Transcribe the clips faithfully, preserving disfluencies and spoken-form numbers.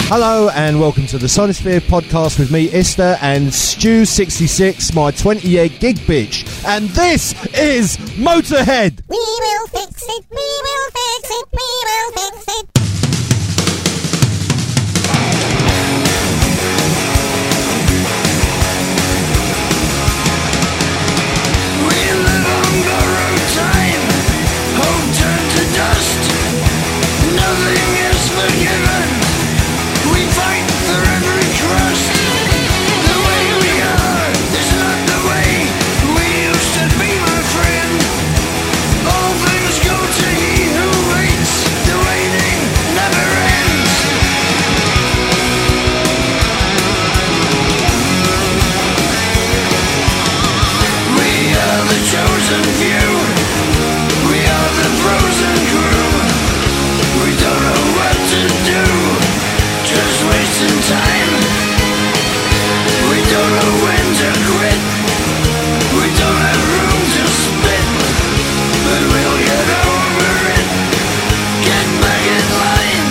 Hello and welcome to the Sonisphere podcast with me, Esther, and Stu sixty-six, my twenty-year gig bitch. And this is Motorhead. We will fix it, we will fix it, we will fix it. We live on borrowed time, hope turned to dust. Nothing is forgiven. We fight for every crust. The way we are is not the way we used to be, my friend. All things go to he who waits. The waiting never ends. We are the chosen few. We are the frozen crew. We don't know what to do. Just wasting time. We don't know when to quit. We don't have room to spit. But we'll get over it. Get back in line.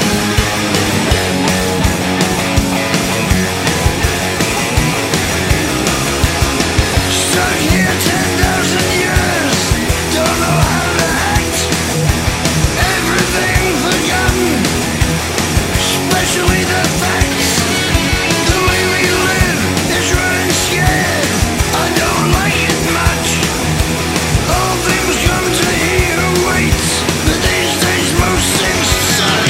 Stuck here ten thousand years. Don't know how to act. Everything forgotten. Especially the facts. The way we live is running scared. I don't like it much. All things come to he who waits. But these days most things suck.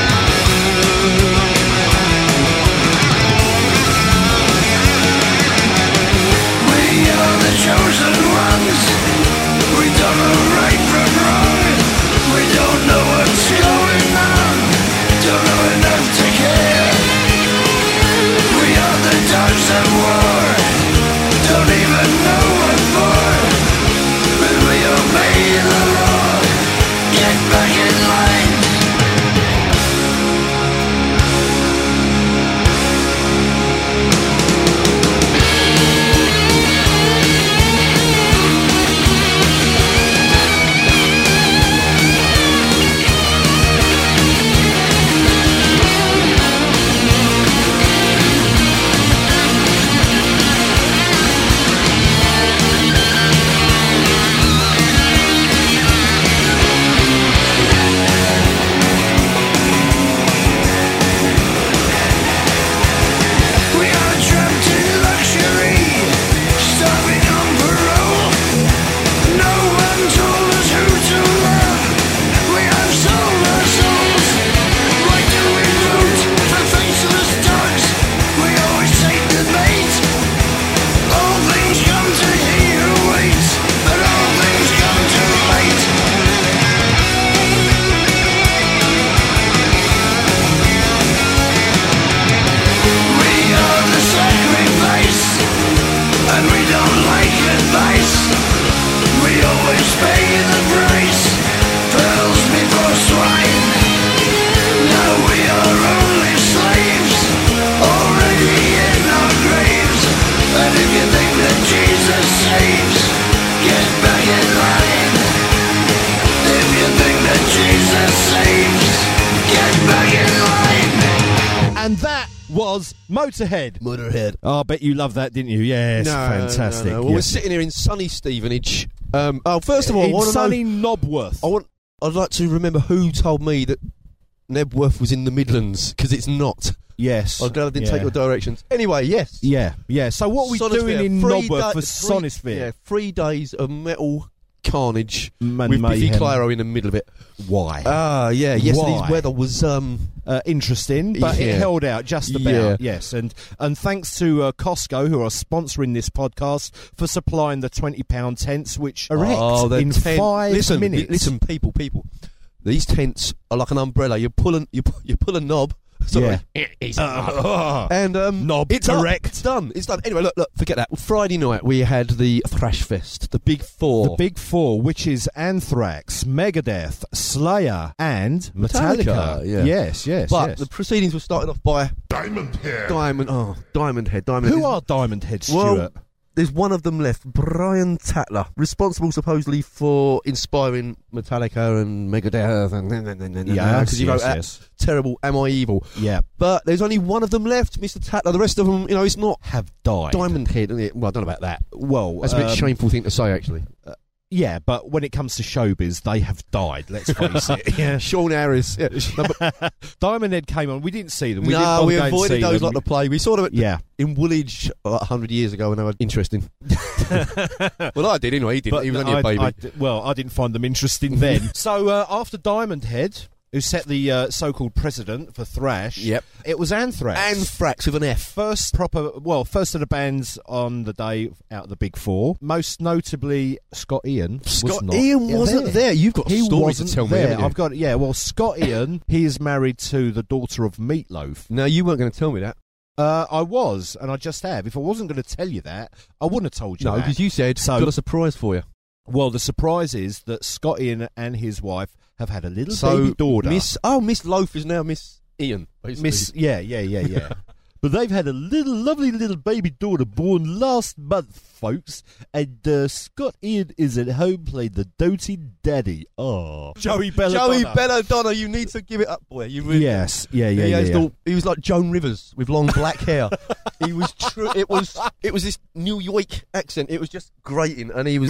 We are the chosen ones. We don't know right from wrong. We don't know what's going on. Don't know enough to care. We are the dogs of war. Don't even know what for. But we obey the law. Get back in line. We are trapped in luxury, starving on parole. No one told us who to love. We have sold our souls. Why do we root for faceless dogs? We always take the bait. All things come to he who waits, but all things come too late. We are the sacrifice, and we don't like advice. We always pay the price, pearls before swine. Now we are only slaves, already in our graves. And if you think that Jesus saves, get back in line. If you think that Jesus saves, get back in line. And that was Motorhead. Motorhead. Oh, I bet you loved that, didn't you? Yes, fantastic. No, no. Well, we're Yes. sitting here in sunny Stevenage. Um, oh, first of all, I in want to sunny know. Knobworth. I want. I'd like to remember who told me that Nebworth was in the Midlands, because it's not. Yes. I'm glad I didn't yeah. take your directions. Anyway, yes. Yeah, yeah. So what are we Sonosphere, doing in three Knobworth da- for three- Sonisphere? Yeah, three days of metal carnage Man with Biffy mayhem. Clyro in the middle of it. Why? Ah, yeah. Yesterday's Why? weather was um, Uh, interesting, but Yeah. it held out just about. Yeah. Yes, and and thanks to uh, Costco, who are sponsoring this podcast, for supplying the twenty pound tents, which erect oh, the in tent. five listen, minutes. Listen, people, people. These tents are like an umbrella. You pull a, you, pu- you pull a knob. Sorry. Yeah. It's Uh, and um, knob it's up. erect. It's done. It's done. Anyway, look, look. Forget that. Friday night we had the Thrash Fest, the Big Four. The Big Four, which is Anthrax, Megadeth, Slayer, and Metallica. Metallica, yeah. Yes, yes, But yes. the proceedings were started off by Diamond Head. Diamond. Oh, Diamond Head. Diamond Who Head. are Diamond Head, Well, Stuart? there's one of them left, Brian Tatler, responsible supposedly for inspiring Metallica and Megadeth and Yeah, because he wrote yes, that yes. terrible Am I Evil? Yeah. But there's only one of them left, Mister Tatler. The rest of them, you know, it's not Have died. Diamond Head. Isn't it? Well, I don't know about that. Well, That's a bit um, shameful thing to say, actually. Yeah, but when it comes to showbiz, they have died. Let's face it. Yeah. Sean Harris. Yeah. No, but, Diamond Head came on. We didn't see them. We no, didn't bother we going to avoided see those them. like the play. We saw them at, Yeah. in Woolwich like a hundred years ago when they were interesting. Well, I did anyway. He didn't. But He was only I, a baby. I d- well, I didn't find them interesting then. So uh, after Diamond Head, who set the uh, so-called precedent for thrash, Yep. it was Anthrax. Anthrax with an F. First proper, well, first of the bands on the day out of the big four. Most notably, Scott Ian. was Scott not Ian wasn't there. You've got a He story wasn't to tell me, there. haven't you? I've got yeah. Well, Scott Ian, he is married to the daughter of Meatloaf. No, you weren't going to tell me that. Uh, I was, and I just have. If I wasn't going to tell you that, I wouldn't have told you No, that. because you said, So- got a surprise for you. Well, the surprise is that Scott Ian and his wife have had a little So, baby daughter. Miss, oh, Miss Loaf is now Miss Ian, basically. Miss, yeah, yeah, yeah, yeah. But they've had a little, lovely little baby daughter born last month, folks. And uh, Scott Ian is at home playing the doting daddy. Oh, Joey Belladonna. Joey Belladonna, you need to give it up, boy. You really Yes, yeah, yeah, He, yeah. has yeah. the- he was like Joan Rivers with long black hair. He was true. It was. It was this New York accent. It was just grating, and he was.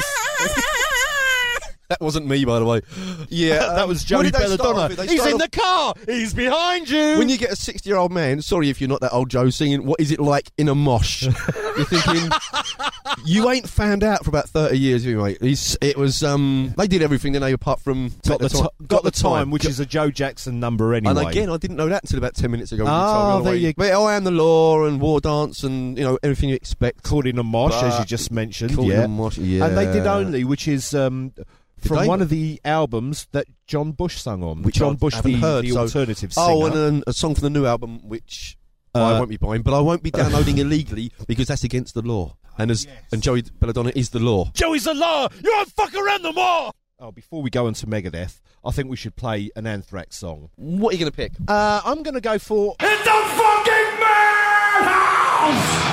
That wasn't me, by the way. Yeah, that um, was what Joey did they start off Belladonna. with? They He's started in the car. He's behind you. When you get a sixty-year-old man, sorry if you're not that old, Joe, singing "What Is It Like in a Mosh," you're thinking you ain't found out for about thirty years, have you, mate? He's, it was um, they did everything, didn't they? Apart from got the, Ti- ti- got the time, which is a Joe Jackson number anyway. And again, I didn't know that until about ten minutes ago. When Oh, you told me all the there way. you- But I Am the Law and War Dance and you know everything you expect. called in a mosh, as you But- just mentioned. Called in Yeah. a mosh, yeah. And they did Only, which is um, from they? one of the albums that John Bush sung on. Which John I Bush, haven't the, heard, the so- alternative singer. Oh, and then a song from the new album, which I Uh, won't be buying, but I won't be downloading illegally because that's against the law. And as and Joey Belladonna is the law. Joey's the law. You won't fuck around no more. Oh, before we go on to Megadeth, I think we should play an Anthrax song. What are you going to pick? Uh, I'm going to go for. In the fucking madhouse!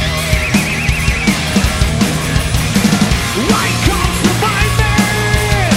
Right comes to find me.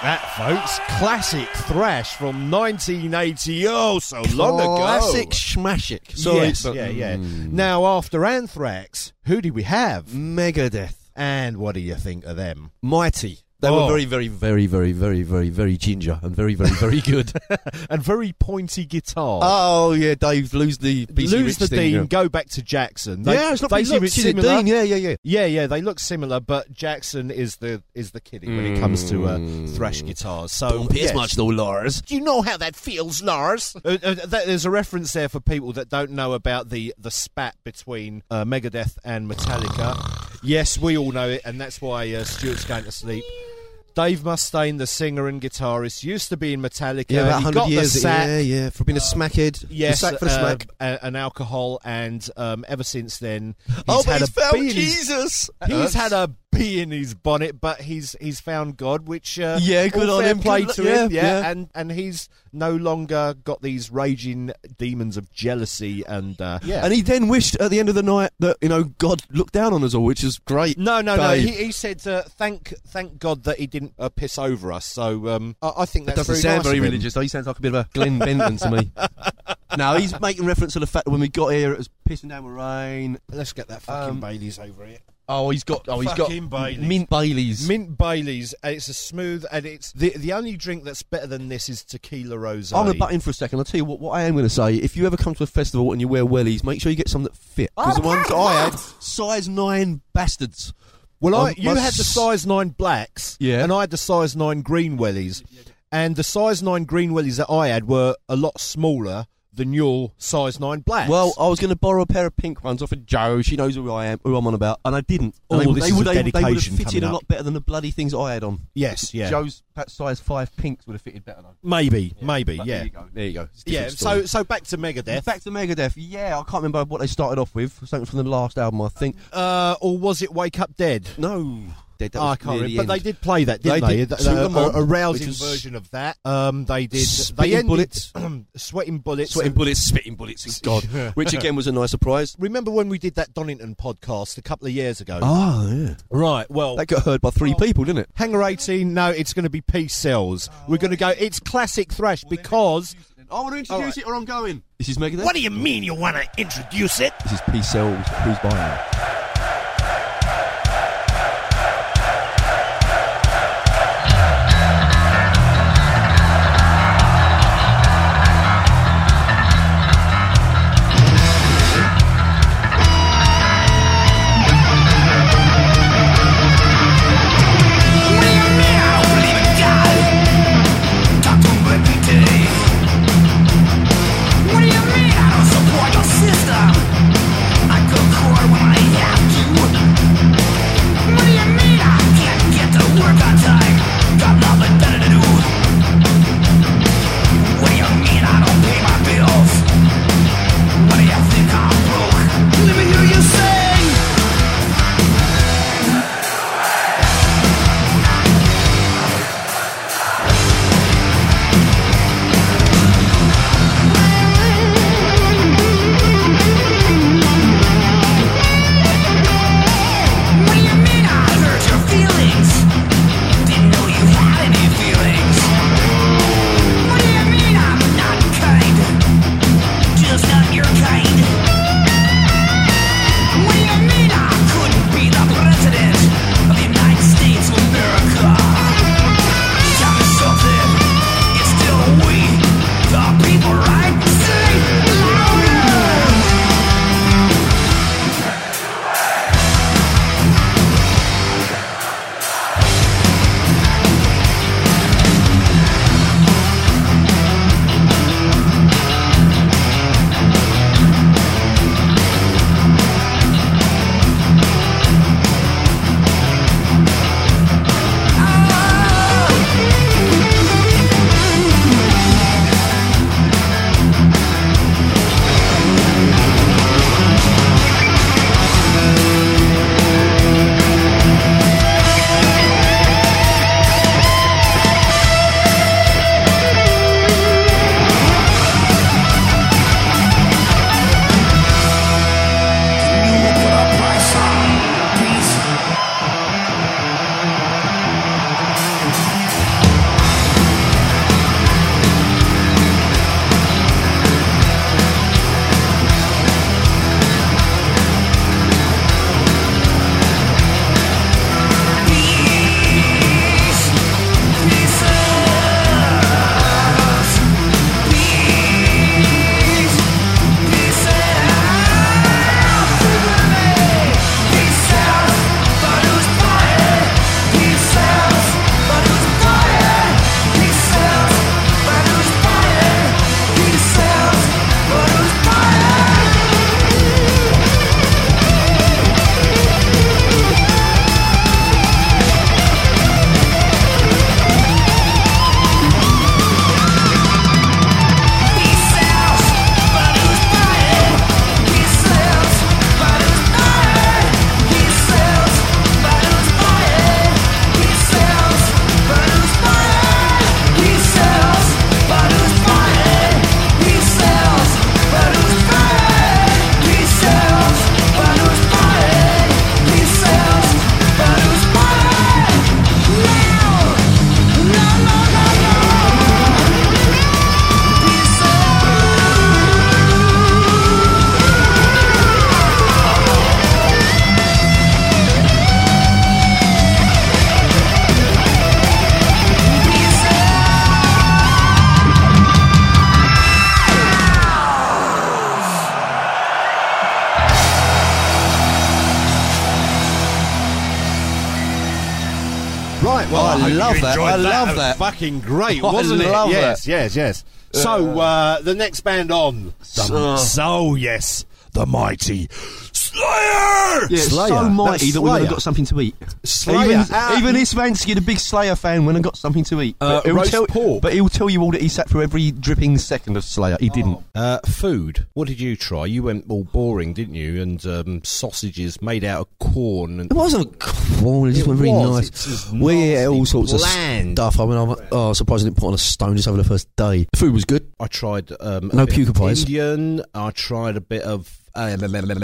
that, folks. Classic thrash from nineteen eighty. Oh, so long ago. Classic schmashik. Sorry, Yes, but- yeah, yeah. Mm. Now, after Anthrax, who did we have? Megadeth. And what do you think of them? Mighty. They Oh. were very, very, very, very, very, very, very ginger and very, very, very good. And very pointy guitar. Oh, yeah, Dave, lose the B C Lose Rich the thing, Dean, yeah. go back to Jackson. They, yeah, it's not they B C look Rich, it's similar. Dean. Yeah, yeah, yeah. Yeah, yeah, they look similar, but Jackson is the is the kiddie when it comes to uh, Mm. thrash guitars. So yes. though, Lars. Do you know how that feels, Lars? uh, uh, that, there's a reference there for people that don't know about the, the spat between uh, Megadeth and Metallica. Yes, we all know it, and that's why uh, Stuart's going to sleep. Dave Mustaine, the singer and guitarist, used to be in Metallica. Yeah, about he one got hundred years. the sack. Yeah, yeah, for being a smackhead. Yes, the sack for the uh, smack. a- and alcohol, and um, ever since then, he's Oh, but had he's a found bee in his- Jesus. He's had a bee in his bonnet, but he's he's found God, which uh, Yeah, good all on fair him. play Good- to yeah, him, yeah, yeah. and and he's no longer got these raging demons of jealousy and uh, yeah. And he then wished at the end of the night that, you know, God looked down on us all, which is great. no, no, no. Dave. He, he said, uh, "Thank, thank God that he didn't uh, piss over us." So um, I, I think That that's doesn't very sound nice very of him. religious, though. He sounds like a bit of a Glenn Benton to me. No, he's making reference to the fact that when we got here, it was pissing down with rain. Let's get that fucking Um, Baileys over here. Oh, he's got. Oh, he's got Fucking Baileys. mint Baileys. Mint Baileys. And it's a smooth, and it's the the only drink that's better than this is tequila rosé. I'm going to butt in for a second. I'll tell you what, what I am going to say. If you ever come to a festival and you wear wellies, make sure you get some that fit. Because the ones that I had, size nine bastards. Well, I, Um, you my had the s- size nine blacks, Yeah. and I had the size nine green wellies. And the size nine green wellies that I had were a lot smaller than your size nine blacks. Well, I was going to borrow a pair of pink ones off of Jo. She knows who I am, who I'm on about, and I didn't. Oh, And they, this they is would, a they, they would have dedication fitted coming a up. lot better than the bloody things I had on. yes, yeah, Joe's that size five pinks would have fitted better though. maybe, maybe, But yeah, There you go. There you go. It's a yeah. different So, story. so back to Megadeth, Back to Megadeth. Yeah, I can't remember what they started off with. Something from the last album, I think. uh, or was it Wake Up Dead? No, Dead, that Oh, I was can't near remember, the but they end. did play that, didn't They they? did. A- Suit a, 'em on, a rousing which was version of that. Um, they did. Spitting they ended, Bullets. sweating bullets. Sweating and- bullets, spitting bullets. God, which again was a nice surprise. Remember when we did that Donington podcast a couple of years ago? Oh yeah, Right. Well, that got heard by three people, didn't it? Hangar eighteen, no, it's going to be Peace Cells. We're going to go, it's classic thrash because... I want to introduce All right. it, or I'm going. This is Megadeth. What do you mean you want to introduce it? This is Peace Cells. Who's buying? What do you mean I don't support your system? I could cry when I I hope you love that. enjoyed I love was that. Fucking great, I wasn't it? love Yes, yes, yes. So uh, the next band on. Uh. So yes, the mighty Slayer. Yeah, it's Slayer. so mighty That's that we would Slayer. have got something to eat. Slayer. Even, Ah, even Isvansky, the big Slayer fan, went and got something to eat. Uh, But he'll roast tell, pork. But he'll tell you all that he sat through every dripping second of Slayer. He didn't. Uh, food. What did you try? You went all boring, didn't you? And um, sausages made out of corn. And It wasn't corn, it just It went very was. nice. It's just We ate all nasty, sorts bland. of stuff. I mean, I'm oh, I'm surprised I didn't put on a stone just over the first day. The food was good. I tried um, a No bit of puker pies. Indian. I tried a bit of uh,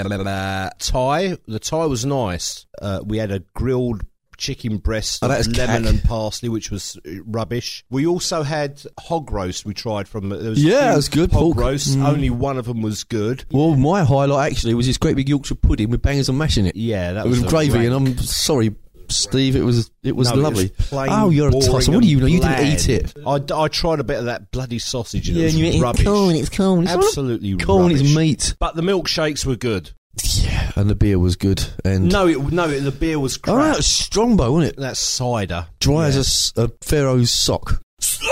Thai. The Thai was nice. Uh, we had a grilled chicken breast, Oh, of that is lemon cack. and parsley, which was uh, rubbish. We also had hog roast. We tried from there was Yeah, two it was good, hog pork. roasts. Mm. Only one of them was good. Well, my highlight actually was this great big Yorkshire pudding with bangers and mash in it. Yeah, that It was was a gravy, rank- and I'm sorry, Steve. It was it was No, it was lovely. plain, oh, you're a boring tosser. What do you know? and You didn't bland. eat it. I, I tried a bit of that bloody sausage, and Yeah, it was and you ate rubbish. corn. It's corn. It's Absolutely corn. rubbish. It's meat. But the milkshakes were good. Yeah, and the beer was good. And No, it, no, it, the beer was crap. oh, that was Strongbow, wasn't it? That's cider. Dry Yeah. as a s- a, Pharaoh's sock.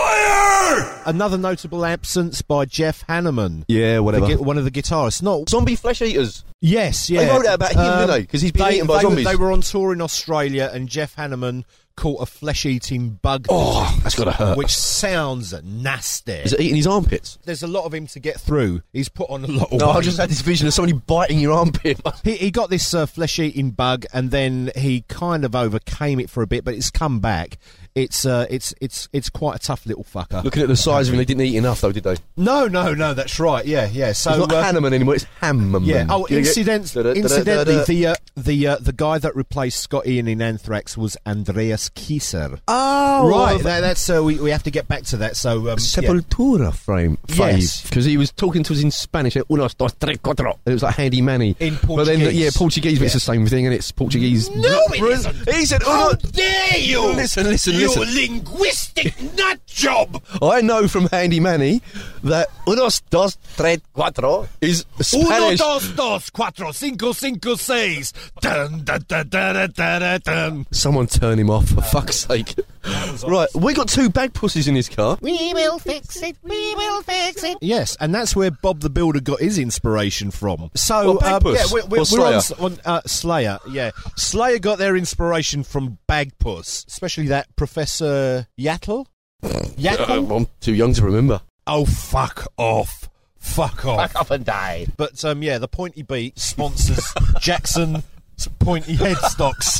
Slayer! Another notable absence by Jeff Hanneman. Yeah, The whatever. gu- one of the guitarists. Not Zombie flesh eaters. yes, yeah. They wrote that about him, Um, didn't they? Because he's been they, eaten by they, zombies. They were on tour in Australia, and Jeff Hanneman caught a flesh-eating bug. Oh, disease, that's gotta hurt. Which sounds nasty. Is it eating his armpits? There's a lot of him to get through. He's put on a lot of No, I weight. just had this vision of somebody biting your armpit. He, he got this uh, flesh-eating bug, and then he kind of overcame it for a bit, but it's come back. It's uh, it's it's it's quite a tough little fucker. Looking at the size of him, they didn't eat enough, though, did they? No, no, no, that's right. Yeah, yeah. So It's not uh, Hanneman anymore, it's Hammerman. yeah. Oh, You get- incident, Da-da-da-da-da. incidentally, the uh, the uh, the guy that replaced Scott Ian in Anthrax was Andreas Kieser. Oh, right. of- That, that's uh, we we have to get back to that. So um, yeah. Sepultura frame Yes. because he was talking to us in Spanish. Unos, dos, tres, cuatro. And it was like handy manny. In But then, Portuguese. yeah, Portuguese, but it's Yeah. the same thing, and it's Portuguese. No, it isn't. He said, How "Uno." dare you! Listen, listen, you listen. linguistic nut job. I know from Handy Manny that unos, dos, tres, cuatro is Uno, Spanish. dos, dos, cuatro, cinco, cinco, seis. Dun, dun, dun, dun, dun, dun, dun, dun. Someone turn him off, for fuck's sake. Right, we got two bag pussies in his car. We will fix it. We will fix it. Yes, and that's where Bob the Builder got his inspiration from. So, What, um, Bagpuss? yeah, we're, we're, Or we're on, Slayer? on uh, Slayer. Yeah, Slayer got their inspiration from Bagpuss, especially that Professor Yattl. Yattl? Uh, I'm too young to remember. Oh, fuck off! Fuck off! Up and died. But um, yeah, the Pointy Beat sponsors Jackson Pointy Headstocks.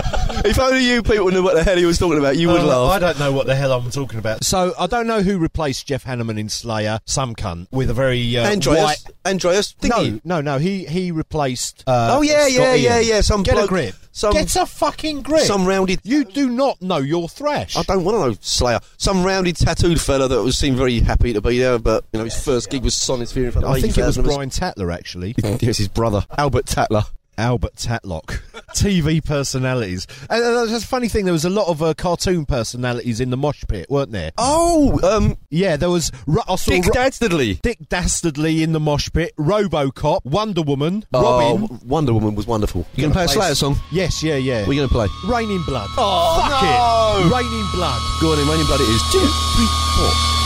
If only you people knew what the hell he was talking about, you would Uh, laugh. I don't know what the hell I'm talking about. So I don't know who replaced Jeff Hanneman in Slayer. Some cunt with a very uh, Andreas, white. Andreas, thingy. No, no, no. He he replaced. Uh, Oh yeah, Scott yeah, Ian. yeah, yeah. Some Get bloke, a grip. Some, Get a fucking grip. some rounded. You do not know your thrash. I don't want to know Slayer. Some rounded tattooed fella that was seemed very happy to be there, but you know his first gig was Sonisphere in front of I think it was eighty thousand of us. Brian Tatler actually. Yes, his brother Albert Tatler. Albert Tatlock. T V personalities. And uh, that's a funny thing. There was a lot of uh, cartoon personalities in the mosh pit, weren't there? Oh, um, Yeah, there was. Ru- I saw Dick Ru- Dastardly. Dick Dastardly in the mosh pit. RoboCop. Wonder Woman. Robin. Oh, Wonder Woman was wonderful. You gonna play a Slayer song? Yes, yeah, yeah. What are you gonna play? Rain in Blood. Oh, Fuck no. it. Rain in Blood. Go on in, Rain in Blood it is. Two, three, four.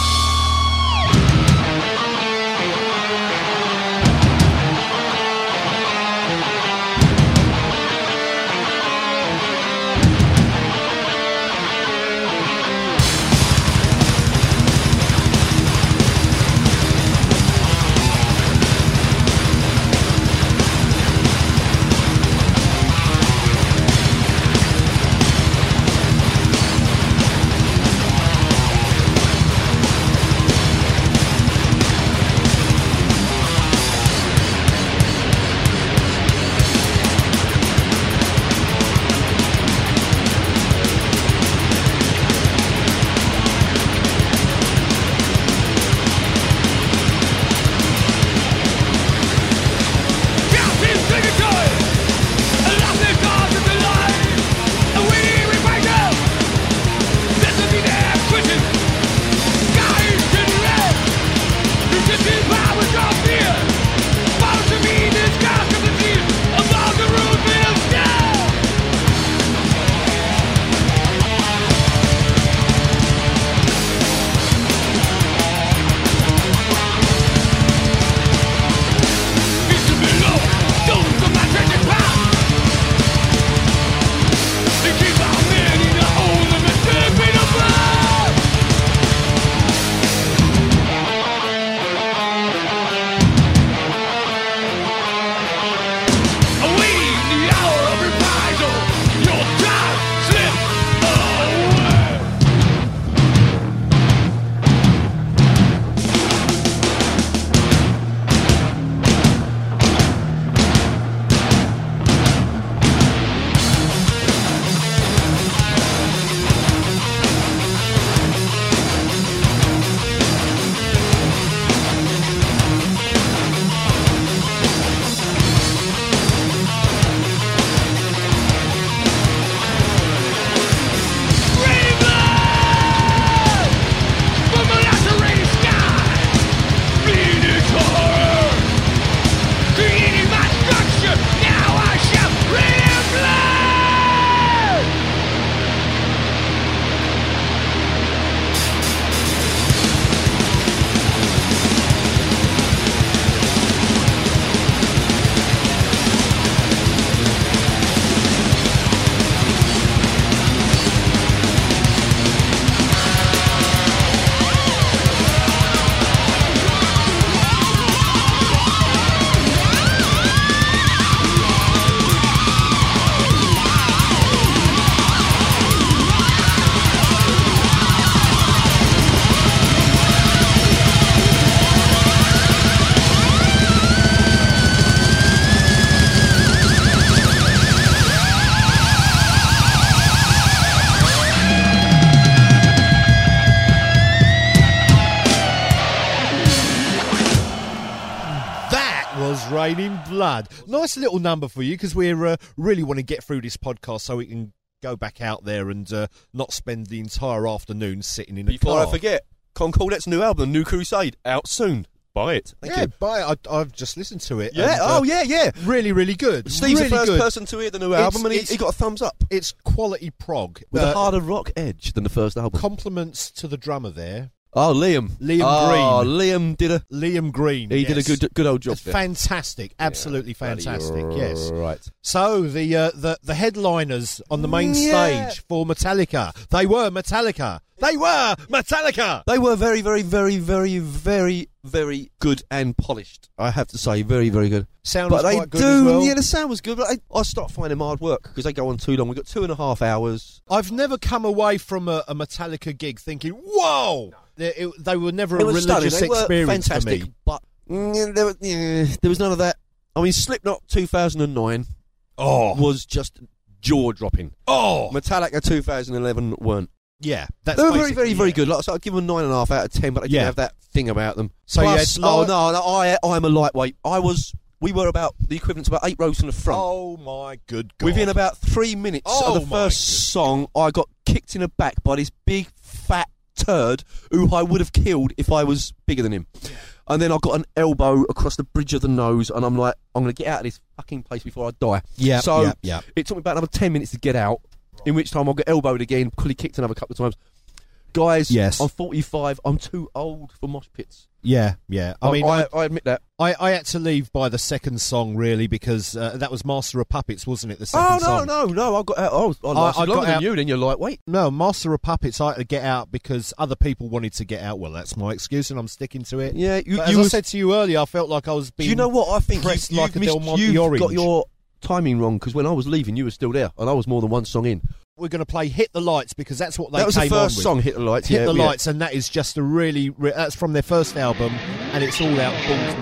Raining Blood. Nice little number for you because we uh, really want to get through this podcast so we can go back out there and uh, not spend the entire afternoon sitting in a Before car. I forget, Concordet's new album, New Crusade, out soon. Buy it. Thank yeah, you. buy it. I, I've just listened to it. Yeah, and, uh, oh, yeah, yeah. Really, really good. Steve's really the first good. person to hear the new It's- album, and he, it's- he got a thumbs up. It's quality prog. With Uh, a harder rock edge than the first album. compliments to the drummer there. Oh, Liam. Liam oh, Green. Liam did a Liam Green. he did a yes. good good old job It's there. fantastic. Absolutely Bloody fantastic, yes. Right. So, the, uh, the the headliners on the main Yeah. stage for Metallica. They were Metallica. They were Metallica! They were very, very, very, very, very, very good and polished. I have to say, very, very good. Sound but was they quite good do, as well. yeah, the sound was good. But I, I start finding them hard work because they go on too long. We got two and a half hours. I've never come away from a, a Metallica gig thinking, whoa! They, it- they were never It a was religious stunning. They were experience fantastic, for me. but mm, there, was, yeah, there was none of that. I mean, Slipknot two thousand nine Oh. was just jaw dropping. Oh! Metallica two thousand eleven weren't. Yeah. That's They were very, basically very, very it. good. Like, so I'd give them nine and a half out of ten, but they didn't Yeah. have that thing about them. So you Plus, had oh lower- no, no, I, I'm a lightweight. I was. We were about the equivalent to about eight rows from the front. Oh, my good God. Within about three minutes Oh, of the my first song, I got kicked in the back by this big fat turd who I would have killed if I was bigger than him. And then I got an elbow across the bridge of the nose, and I'm like, I'm going to get out of this fucking place before I die. Yeah, So yeah, yeah. it took me about another ten minutes to get out, in which time I'll get elbowed again, quickly kicked another couple of times. Guys, Yes. I'm forty-five. I'm too old for mosh pits. Yeah, yeah. I mean, I, I, I admit that. I, I had to leave by the second song, really, because uh, that was Master of Puppets, wasn't it, the Oh second no, song? no, no! I got out. I was I lasted I got longer than out- you. Then you're lightweight. No, Master of Puppets, I had to get out because other people wanted to get out. Well, that's my excuse, and I'm sticking to it. Yeah, you. But you as I was- said to you earlier, I felt like I was Do being... you know what I think? pressed You've, like you've a Del missed- Monte you've orange. got your timing wrong because when I was leaving, you were still there, and I was more than one song in. We're going to play Hit the Lights because that's what they that was came the on first with. song, Hit the Lights. Hit yeah, the yeah. Lights, and that is just a really... Re- that's from their first album, and it's all out balls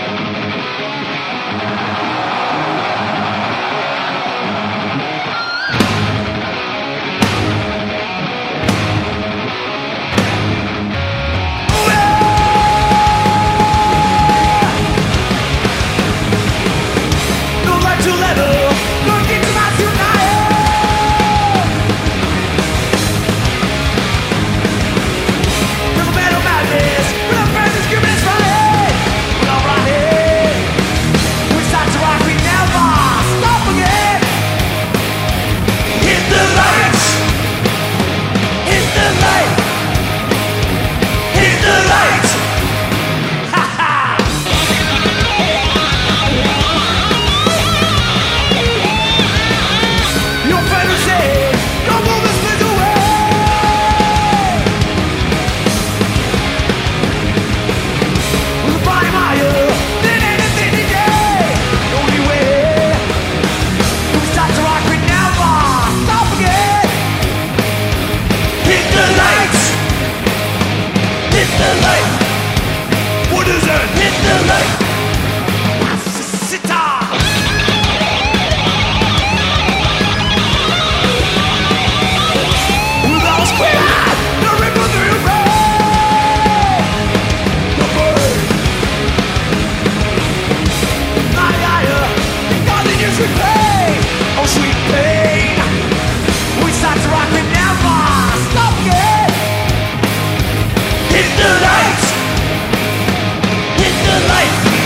metal. No right to level, don't get to my tonight. Doesn't matter madness, when I'm friends, it's giving us right. When I'm right here, we start to rock, we never stop again. Hit the lights, hit the light, hit the lights. Ha ha. Your friend will say, don't move this place away. With a body higher than anything today. The only way we start to rock, we never stop again. Hit the lights. Hit the light. What is it? Hit the light. Sitar. With all square, the ripple through your brain. The bird. My higher, God that you should pay. Oh, sweet pain. We start to rock, we never stop again. Hit the lights. Hit the lights.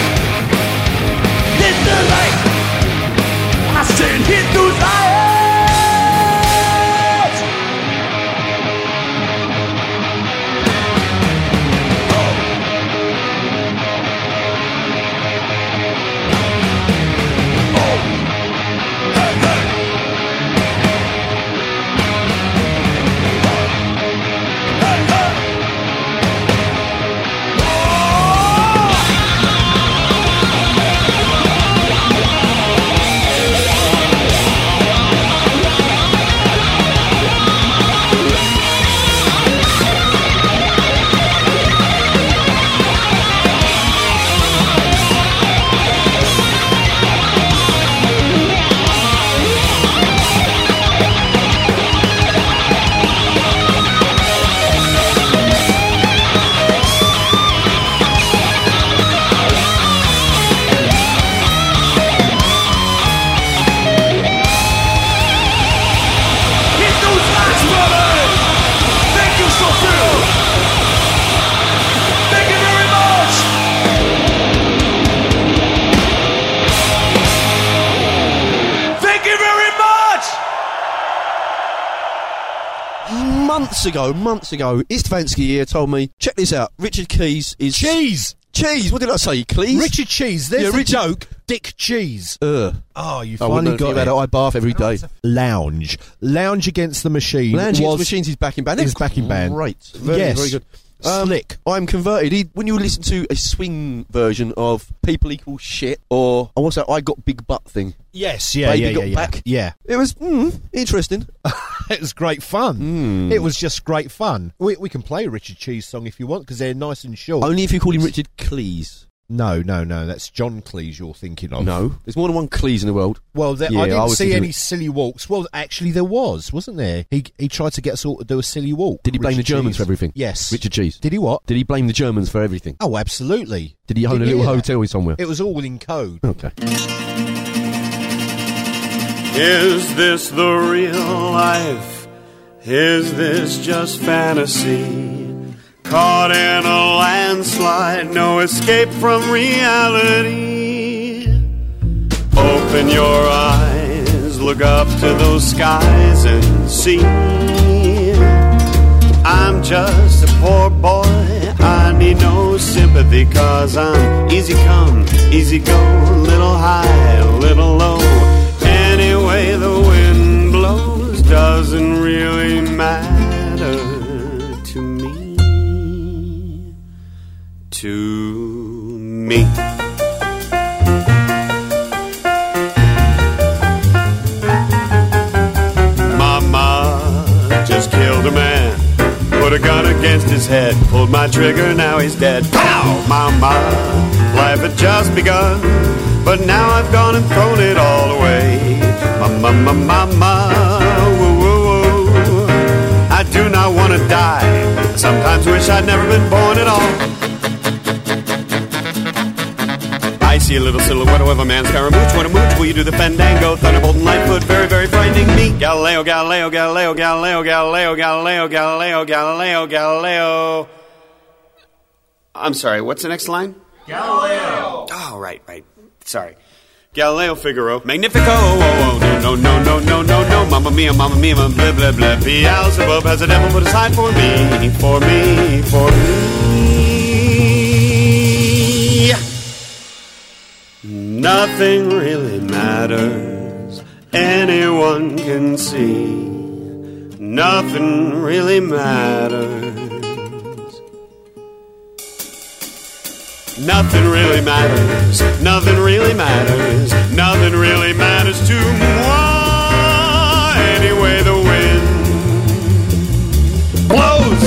months ago, months ago, Istvansky here told me, check this out, Richard Keys is... Cheese! Cheese, what did I say, Cleese? Richard Cheese, there's Yeah, the Richard- joke. Dick Cheese. Ugh. Oh, you I wouldn't finally have got had it. an eye bath every day. Lounge. Lounge Against the Machine. Lounge Against was the Machines is back in band. is back in band. Great. Very, Yes. very good. Slick. I'm converted. He, when you listen to a swing version of People Equal Shit or, or what's that, I Got Big Butt thing, Yes, yeah, Baby yeah, Got yeah, Back. yeah. it was mm, interesting. It was great fun. Mm. It was just great fun. We, we can play a Richard Cheese song if you want because they're nice and short. Only if you call him Richard Cleese. No, no, no. That's John Cleese you're thinking of. No. There's more than one Cleese in the world. Well, there, Yeah, I I didn't was see thinking any it- silly walks. Well, actually, there was, wasn't there? He he tried to get us all to do a silly walk. Did he blame Richard the Germans Cheese. for everything? Yes. Richard Cheese. Did he what? Did he blame the Germans for everything? Oh, absolutely. Did he own Did a you little hear that? hotel somewhere? It was all in code. Okay. Is this the real life? Is this just fantasy? Caught in a landslide, no escape from reality. Open your eyes, look up to those skies and see. I'm just a poor boy, I need no sympathy, 'cause I'm easy come, easy go, a little high, a little low. Anyway the wind blows doesn't really matter to me. To me. Mama just killed a man, put a gun against his head, pulled my trigger, now he's dead. Pow! Mama, life had just begun, but now I've gone and thrown it all away. Mama, mama, mama, woo, woo, woo. I do not want to die, sometimes wish I'd never been born at all. I see a little silhouette of a man Scaramouche. When a mooch, will you do the fandango? Thunderbolt and Lightfoot, very, very frightening me. Galileo, Galileo, Galileo, Galileo, Galileo, Galileo, Galileo, Galileo, Galileo. I'm sorry, what's the next line? Galileo. Oh, right, right. Sorry. Galileo Figaro. Magnifico. Oh, oh, oh, no, no, no, no, no, no. Mamma mia, mamma mia, blah, blah, blah. Beelzebub has a devil put aside for me, for me, for me. Nothing really matters, anyone can see. Nothing really matters. Nothing really matters, nothing really matters, nothing really matters to moi. Anyway the wind blows.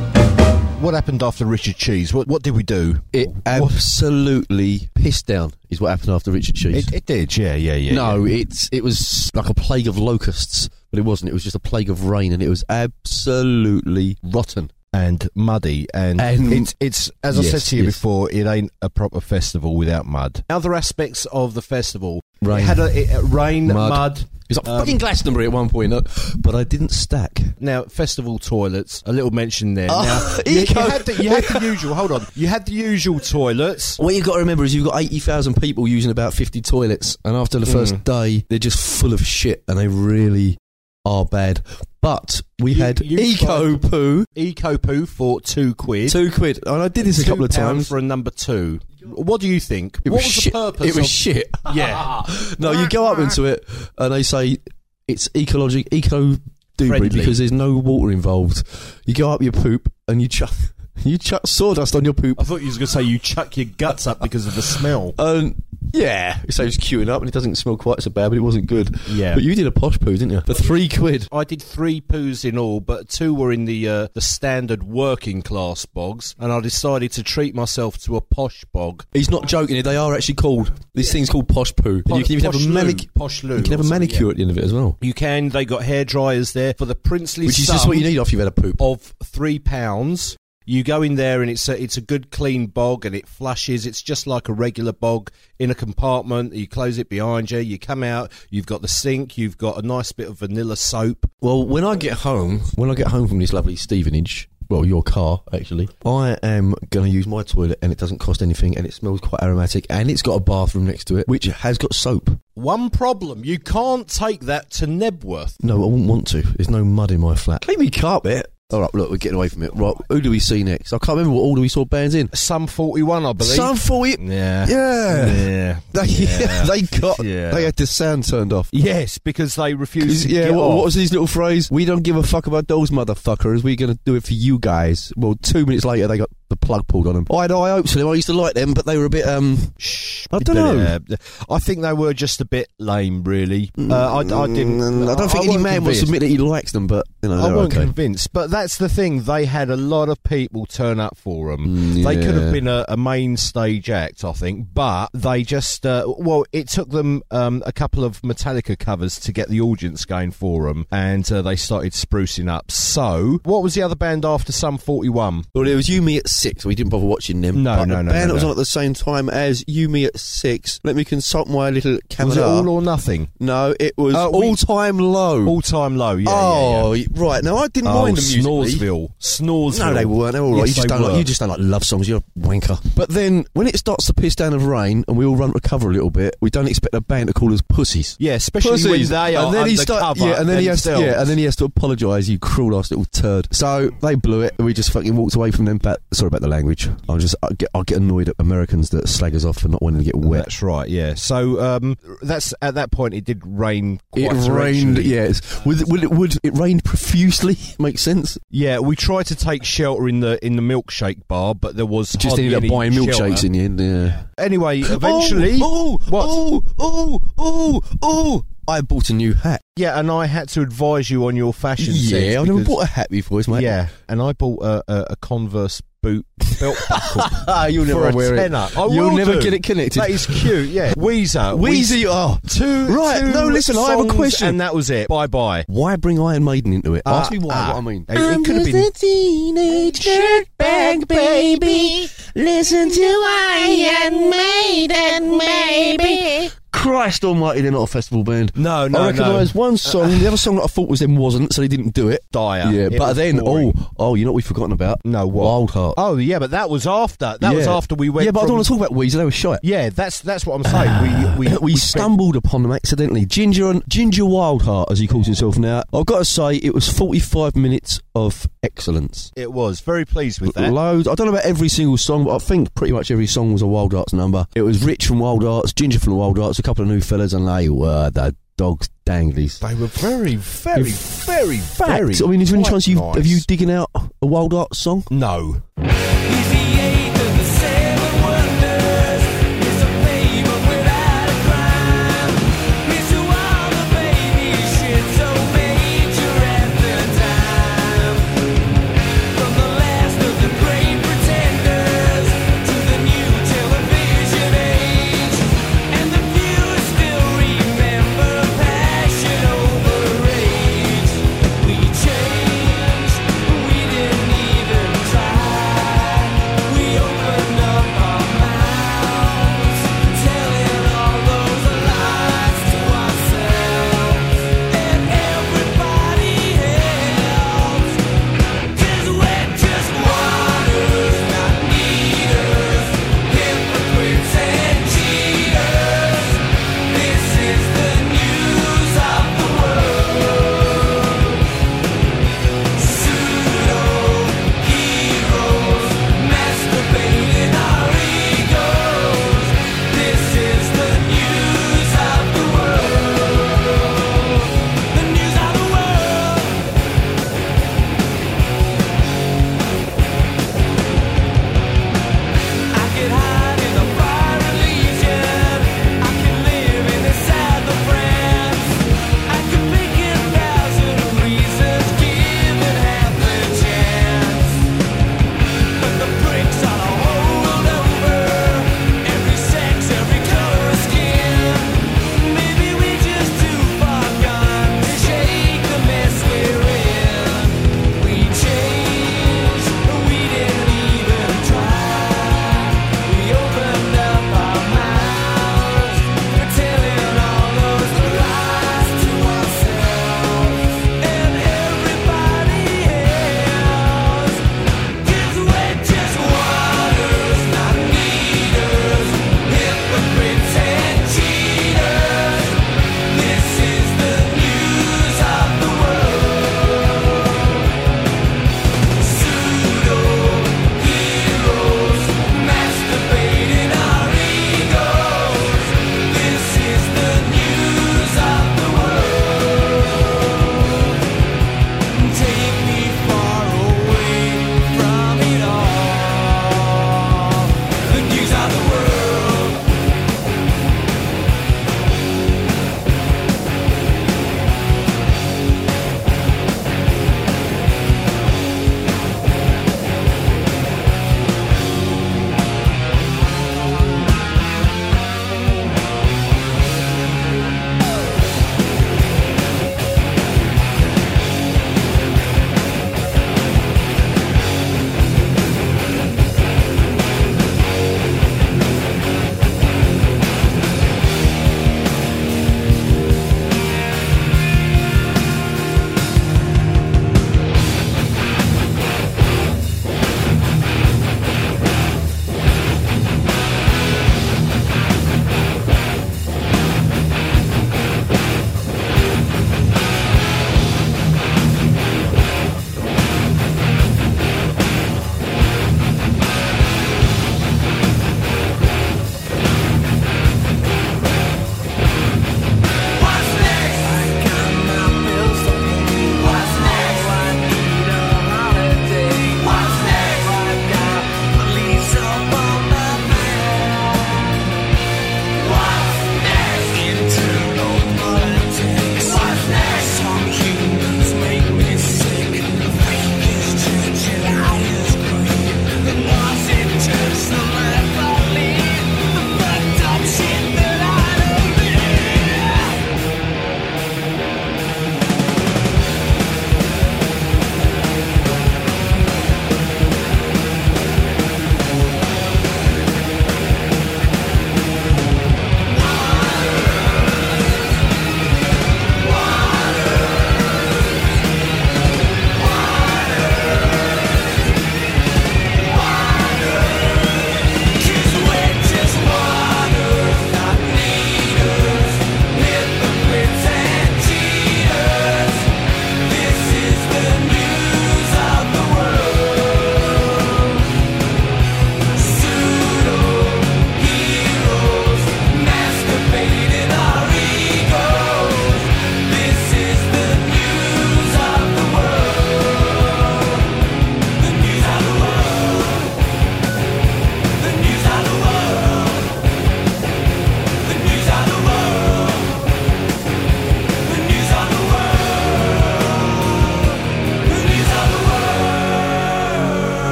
What happened after Richard Cheese? What what did we do? It absolutely pissed down is what happened after Richard Cheese. It, it did, yeah, yeah, yeah. no, yeah. it's it was like a plague of locusts, but it wasn't. It was just a plague of rain, and it was absolutely rotten. And muddy, and, And- it's, it's as I Yes, said to you yes. before, it ain't a proper festival without mud. Other aspects of the festival, Rain. it had a, it, uh, rain, Mud. mud. It was like Um, fucking Glastonbury at one point, uh, but I didn't stack. Now, festival toilets, a little mention there. Oh, now, you, you, eco. had the, you had the usual. Hold on, you had the usual toilets. What you've got to remember is you've got eighty thousand people using about fifty toilets, and after the first Mm. day, they're just full of shit, and they really are bad. But we You- had you Eco tried- Poo, Eco poo for two quid. two quid, and I did this a Two couple of pounds times. for a number two. What do you think? It what was, was shit. the purpose? It was of, shit. Yeah, No, you go up into it, and they say it's ecologic, eco doobry Friendly. because there's no water involved. You go up your poop, and you chuck you chuck sawdust on your poop. I thought you was going to say you chuck your guts up because of the smell. Um, yeah, it saves queuing up, and it doesn't smell quite so bad, but it wasn't good. Yeah. But you did a posh poo, didn't you? For three quid. I did three poos in all, but two were in the uh, the standard working class bogs, and I decided to treat myself to a posh bog. He's not joking. They are actually called. This thing's called posh poo. And you can even have Posh a loo, manic- posh loo You can have or a something, manicure yeah. at the end of it as well, You can. They got hair dryers there for the princely which is sum just what you need after you've had a poop. of three pounds. You go in there and it's a, it's a good clean bog and it flushes. It's just like a regular bog in a compartment. You close it behind you. You come out. You've got the sink. You've got a nice bit of vanilla soap. Well, when I get home, when I get home from this lovely Stevenage, well, your car, actually, I am going to use my toilet, and it doesn't cost anything, and it smells quite aromatic, and it's got a bathroom next to it, which has got soap. One problem: you can't take that to Nebworth. No, I wouldn't want to. There's no mud in my flat. Clean me carpet. All right, look, we're getting away from it. Right, who do we see next? I can't remember what order we saw bands in. Sum forty-one, I believe. Sum forty. Yeah. Yeah. Yeah. They, Yeah. they got. Yeah. They had the sound turned off. Yes, because they refused to Yeah, get what, off. what was his little phrase? We don't give a fuck about those motherfuckers. We're going to do it for you guys. Well, two minutes later, they got the plug pulled on them. I had high hopes for them. I used to like them, but they were a bit, um... Shh, I don't know. Yeah. I think they were just a bit lame, really. Uh, I, I didn't... Mm, I don't think I any weren't man will convinced. admit that he likes them, but, you know, I they're weren't okay. convinced, but that's the thing. They had a lot of people turn up for them. Mm, They could yeah. have been a, a main stage act, I think, but they just uh, well, it took them um, a couple of Metallica covers to get the audience going for them, and uh, they started sprucing up. So, what was the other band after Sum forty-one? Well, it was You Me at Six. We didn't bother watching them. No, but no, the no, band no, that was no. on at the same time as You Me at Six. Let me consult my little camera. Was it All or Nothing? No, it was Uh, we- All Time Low. All Time Low. Yeah. oh, yeah, yeah. right. Now I didn't Oh, mind the music. Snoresville. Snoresville. No, they weren't. They were all right. Yes, you, just they don't like, were. you just don't like love songs. You're a wanker. But then, when it starts to piss down of rain and we all run to cover a little bit, we don't expect a band to call us pussies. Yeah, especially when they are and then he undercover start, yeah, and then he has to, themselves. yeah, and then he has to apologise. You cruel ass little turd. So they blew it, and we just fucking walked away from them. But sorry about the language. I'll just I get I get annoyed at Americans that slag us off for not wanting to get wet. That's right, yeah. So um, that's at that point it did rain quite It rained, torrentially. yes. Would, would it would it rained profusely? Makes sense. Yeah, we tried to take shelter in the in the milkshake bar, but there was Just hardly ended up any buying milkshakes shelter. in the end. Yeah. Anyway, eventually, oh, what? oh, oh, oh, oh! I bought a new hat. Yeah, and I had to advise you on your fashion sense. Yeah, I've never because- bought a hat before, mate. Yeah, and I bought a, a, a Converse boot belt buckle Ah, you'll for never a wear tenner. it. I You'll will never do. get it connected. That is cute. Yeah, Weezer, Wheezy, oh, Two, Right, two no, listen, I have a songs question. and that was it. Bye bye. why bring Iron Maiden into it? Ah, Ask me why. ah. What I mean. It, it could have been. teenage dirtbag baby. Listen to Iron Maiden, baby. Christ Almighty, they're not a festival band. No, no, I recognise no. one song. The other song that I thought was them wasn't, so they didn't do it. Dire. Yeah, It but was then, boring. oh, oh, you know what we've forgotten about? No, what? Wild Heart. Oh, yeah, but that was after. That was Yeah. after we went. Yeah, but I from, don't want to talk about Weezer. They were shite. Yeah, that's that's what I'm saying. we we we spent- stumbled upon them accidentally. Ginger and Ginger Wildheart, as he calls himself now. I've got to say, it was forty-five minutes of excellence. It was very pleased with that. Loads. I don't know about every single song, but I think pretty much every song was a Wild Arts number. It was Rich from Wild Arts, Ginger from Wild Arts, a couple of new fellas, and they were the dogs danglies. They were very, very, In very, very. Fact, I mean, is there any quite chance you nice. have you digging out a Wild Arts song? No. We didn't even try.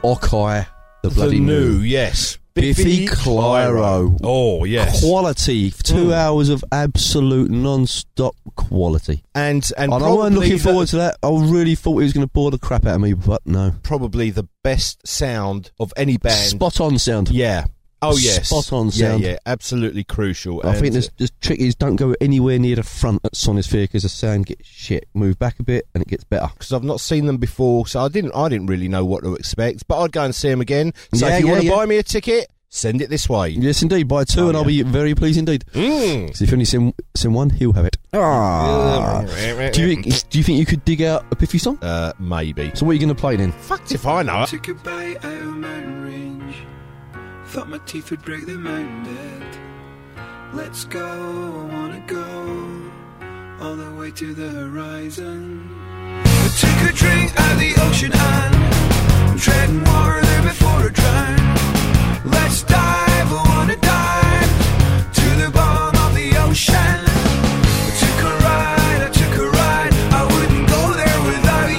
Okai, the bloody the new, new. yes. Biffy Clyro. Oh, yes. Quality. Two Mm. hours of absolute non-stop quality. And and, And I wasn't probably looking the- forward to that. I really thought he was going to bore the crap out of me, but no. probably the best sound of any band. Spot on sound. Yeah. Oh, yes. Spot on Yeah, sound. yeah. Absolutely crucial. I And, think this, this trick is don't go anywhere near the front at Sonisphere because the sound gets shit. Move back a bit and it gets better. because I've not seen them before, so I didn't. I didn't really know what to expect. But I'd go and see them again. So Yeah, if you yeah, want to yeah. buy me a ticket, send it this way. Yes, indeed. Buy two Oh, and I'll yeah. be very pleased indeed. Mm. So if you only send, send one, he'll have it. Ah. Do you think? Do you think you could dig out a Biffy song? Uh, maybe. So what are you going to play then? Fucked if I know. Took a bite out of mountain range. Thought my teeth would break the mountain bed. Let's go, I wanna go all the way to the horizon. I took a drink out of the ocean and I'm treading water there before I drown. Let's dive, I wanna dive to the bottom of the ocean. I took a ride, I took a ride, I wouldn't go there without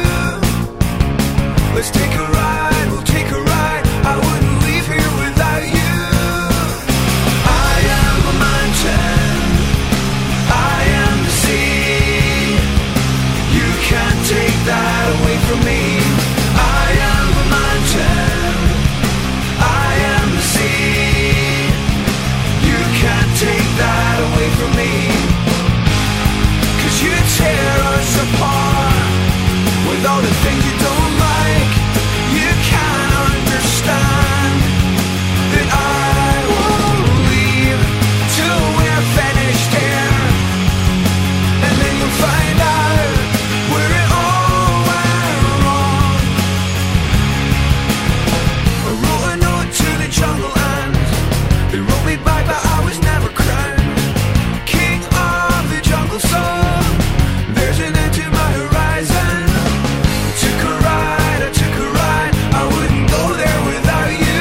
you. Let's take a ride, we'll take a ride, I wouldn't leave here without you. I am a mountain, I am the sea. You can't take that away from me. I am a mountain, I am the sea. You can't take that away from me. 'Cause you tear us apart with all the things you don't like. You can't understand that I won't leave till we're finished here. And then you'll find out where it all went wrong. I wrote a note to the jungle and they wrote me back that I was never crowned king of the jungle song. There's an end to my horizon. I took a ride, I took a ride, I wouldn't go there without you.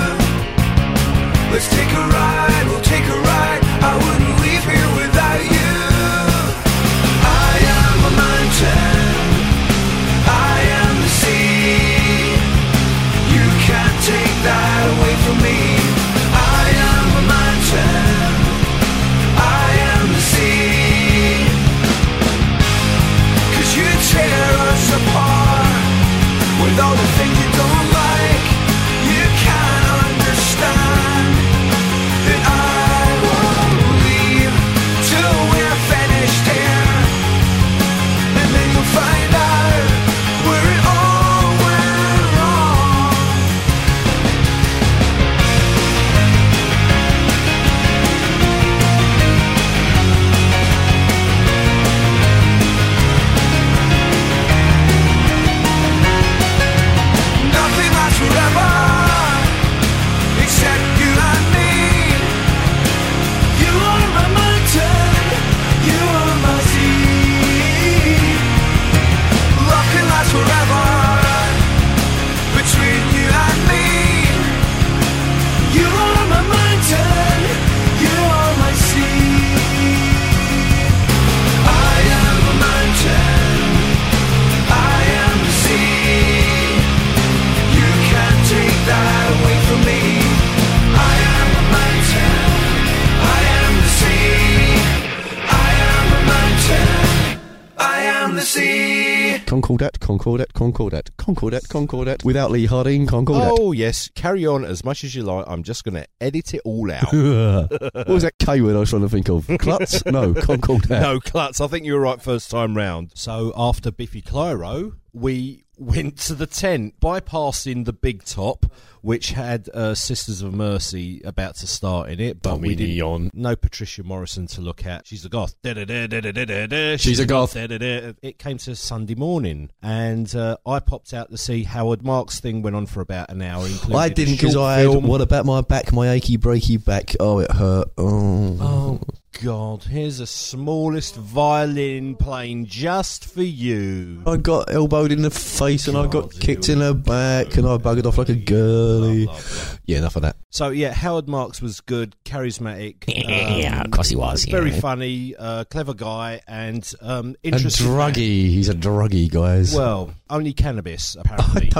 Let's take a ride, we'll take a ride, I wouldn't leave here without you. I am a mountain, I am the sea. You can't take that away from me. I am a mountain, I am the sea. 'Cause you tear us apart with all the things you don't like. You can't understand that I won't leave till we're finished here. And then you'll find out where it all went wrong. Nothing lasts forever except you and me. You are my mountain, you are my sea. Love can last forever between you and me. You are my mountain, you are my sea. I am a mountain, I am the sea. You can't take that away from me. I am a mountain, I am the sea. I am a mountain, I am the sea. Concordat, Concordat, Concordat, Concordat, Concordat. Without Lee Harding, Concordat. Oh, yes. Carry on as much as you like. I'm just going to edit it all out. What was that K word I was trying to think of? Klutz? No, Concordat. No, Klutz, I think you were right first time round. So after Biffy Clyro, we went to the tent, bypassing the big top, which had uh, Sisters of Mercy about to start in it, but we didn't. No Patricia Morrison to look at. She's a goth. Da-da-da-da-da-da-da. She's a goth. Da-da-da. It came to Sunday morning, and uh, I popped out to see Howard Marks' thing. Went on for about an hour. including I a didn't because short I had, film. what about my back, my achy breaky back? Oh, it hurt. Oh. Oh, God. Here's a smallest violin playing just for you. I got elbowed in the face and I got God, kicked ew. in the back and I buggered off like a girly. Blah, blah, blah. Yeah, enough of that. So, yeah, Howard Marks was good, charismatic. Yeah, um, of course he was, Very yeah. funny, uh, clever guy, and um, A interesting. druggy. He's a druggy, guys. Well, only cannabis, I apparently. don't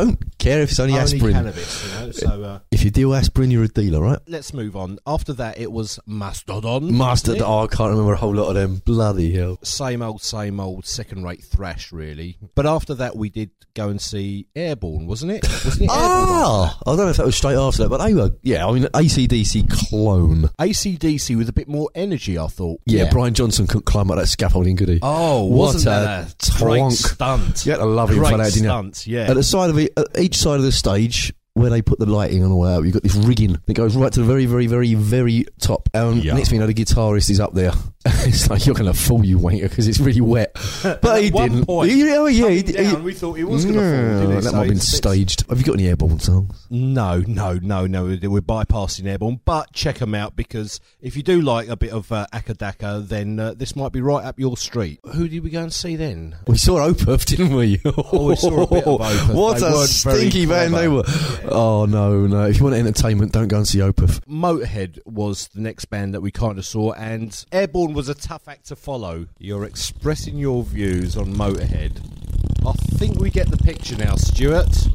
care if it's only, only aspirin. cannabis, you know. So uh, If you deal aspirin, you're a dealer, right? let's move on. After that, it was Mastodon. Mustard. wasn't it? Oh, I can't remember a whole lot of them. Bloody hell. Same old, same old, second-rate thrash, really. But after that, we did go and see Airborne, wasn't it? Wasn't it Airborne? Ah, I don't know if that was straight after that, but they were, yeah, I mean, A C D C clone. A C D C with a bit more energy, I thought. Yeah, Brian Johnson couldn't climb up that scaffolding, could he? Oh, What wasn't a that a great twonk. stunt? You had to love him Great for that, didn't you? stunt, yeah. At the side of it, at each side of the stage, where they put the lighting on the way out, you've got this rigging that goes right to the very, very, very, very top. And Yeah. next thing you know, the guitarist is up there. It's like, you're going to fool, you wanker, because it's really wet. But he At one didn't. point, He- oh, yeah, he, coming he, down, we thought he was going to fall, No, didn't it? that So might have been it's a bit- staged. Have you got any Airborne songs? No, no, no, no. We're bypassing Airborne, but check them out because if you do like a bit of uh, Akadaka, then uh, this might be right up your street. Who did we go and see then? We saw Opeth, didn't we? Oh, we saw a bit of Opeth. What They a weren't very stinky band clever. they were. Oh, no, no. If you want entertainment, don't go and see Opeth. Motorhead was the next band that we kind of saw, and Airborne was a tough act to follow. You're expressing your views on Motorhead. I think we get the picture now, Stuart.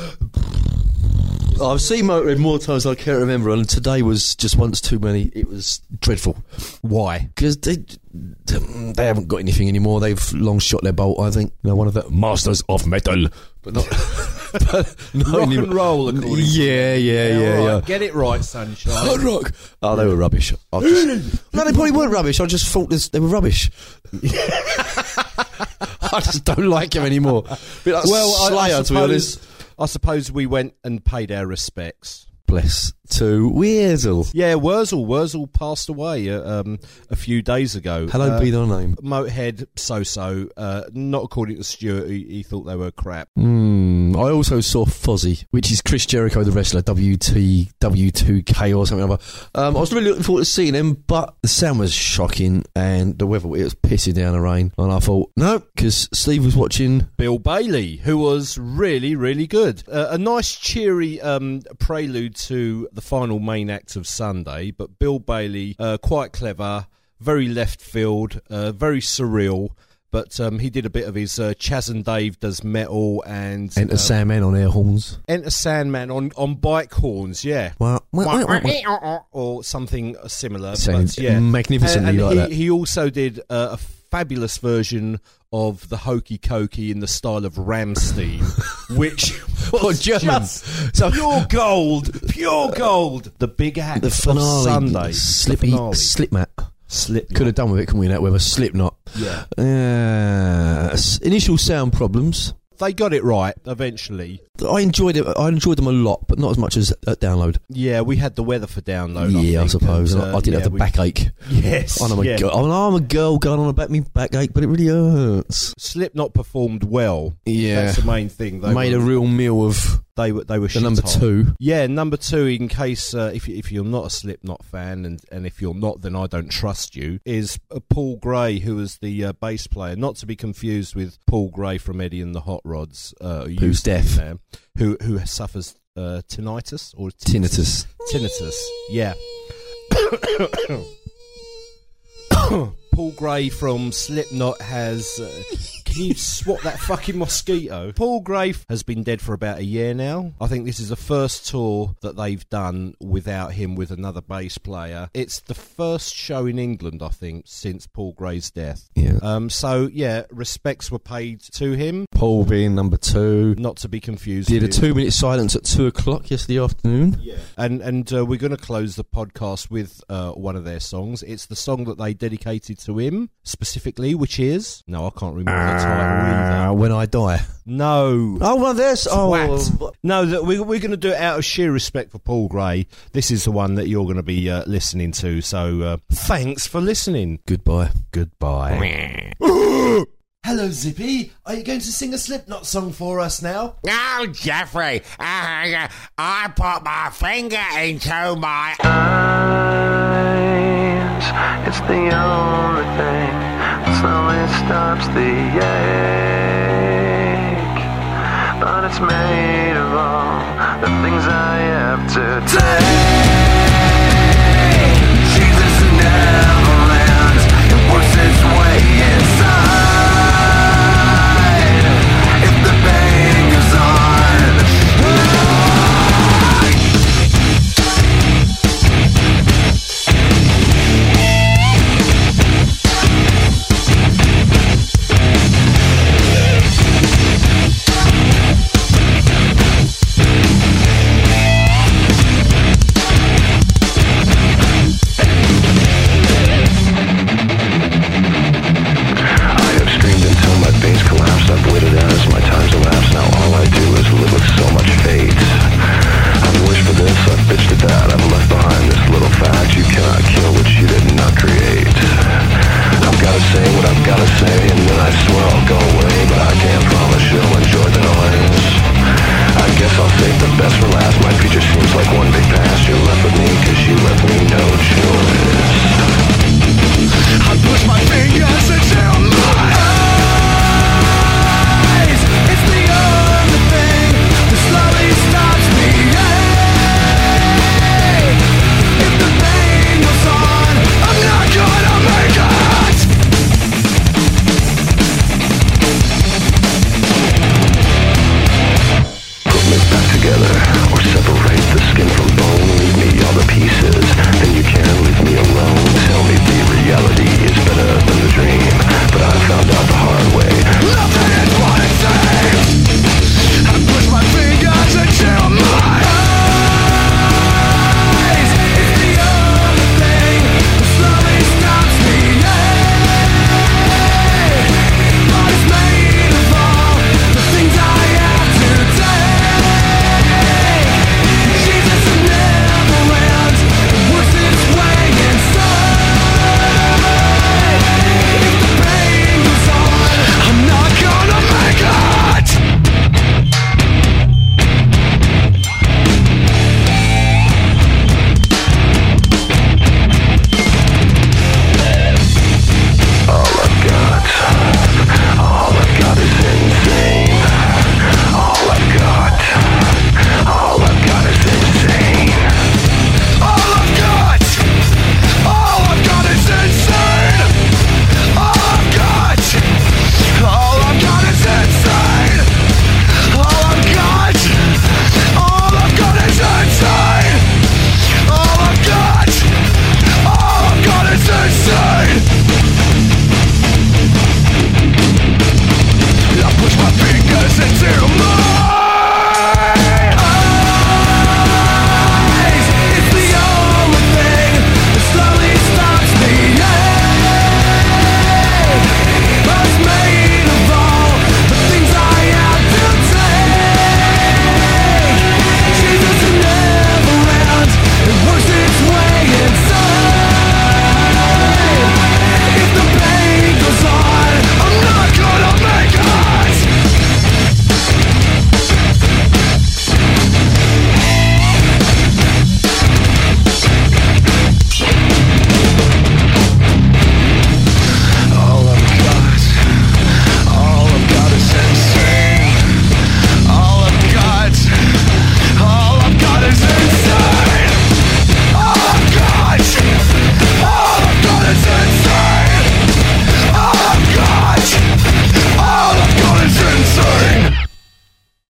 I've seen Motorhead more times than I can remember, and today was just once too many. It was dreadful. Why? Because they, they haven't got anything anymore. They've long shot their bolt, I think. You know, one of the masters of metal. But not... but not Rock anymore. and roll, according to Yeah, yeah, yeah, all yeah. right, get it right, sunshine. Hard rock. Oh, they were rubbish. I just, no, they probably weren't rubbish. I just thought this, they were rubbish. I just don't like them anymore. Bit like Well, I, Slayer, I to be honest. suppose, I suppose we went and paid our respects. Bless to Weasel. Yeah, Wurzel. Wurzel passed away uh, um, a few days ago. Hello, uh, be thy name. Motorhead, so-so. Uh, not according to Stuart, he, he thought they were crap. Mm, I also saw Fozzy, which is Chris Jericho, the wrestler, W T W two K or something like that. Um, I was really looking forward to seeing him, but the sound was shocking and the weather, it was pissing down the rain. And I thought, no, because Steve was watching. Bill Bailey, who was really, really good. Uh, a nice, cheery um, prelude to the final main act of Sunday, but Bill Bailey, uh, quite clever, very left field, uh, very surreal. But um, he did a bit of his uh, Chaz and Dave does metal and Enter uh, Sandman on air horns. Enter Sandman on, on bike horns, yeah. Well, well, well, well. Or something similar. Sounds but, yeah. magnificently and, and like he, that. he also did uh, a fabulous version of the Hokey Cokey in the style of Rammstein, which Oh, was German. just pure gold, pure gold. The big act The of finale. Sunday. Slippy, The finale. Slipmat. Slip. Could have done with it, couldn't we, that with a Slipknot. Yeah. Uh, s- initial sound problems. They got it right eventually. I enjoyed it. I enjoyed them a lot, but not as much as at download. Yeah, we had the weather for download. yeah, I, think, suppose. and, And uh, I did yeah, have the we- backache. Yes. I'm a yeah. girl. I'm a girl going on about me backache, but it really hurts. Slipknot performed well. Yeah. That's the main thing. They Made were, a real meal of They were they were the number shit hot. two. Yeah, number two. In case uh, if you, if you're not a Slipknot fan, and, and if you're not, then I don't trust you. Is uh, Paul Gray, who was the uh, bass player, not to be confused with Paul Gray from Eddie and the Hot Rods, uh, who Who's used to be deaf. there, who who suffers uh, tinnitus or Tinnitus. Tinnitus. Yeah. Paul Gray from Slipknot has. Uh, can you swat that fucking mosquito? Paul Gray has been dead for about a year now. I think this is the first tour that they've done without him with another bass player. It's the first show in England, I think, since Paul Gray's death. Yeah. Um, so, yeah, respects were paid to him, Paul being number two. not to be confused Did a with... two minute silence at two o'clock yesterday afternoon. Yeah. And and uh, we're going to close the podcast with uh, one of their songs. It's the song that they dedicated to him specifically, which is no, I can't remember the title Uh, either. when I die. No, Oh, well, there's. Oh, Twat. no, that we, we're going to do it out of sheer respect for Paul Gray. This is the one that you're going to be uh, listening to. So uh, thanks for listening. goodbye. Goodbye. Hello, Zippy. Are you going to sing a Slipknot song for us now? Oh, Jeffrey, uh, I put my finger into my eyes. It's the only thing that slowly stops the ache. But it's made of all the things I have to take.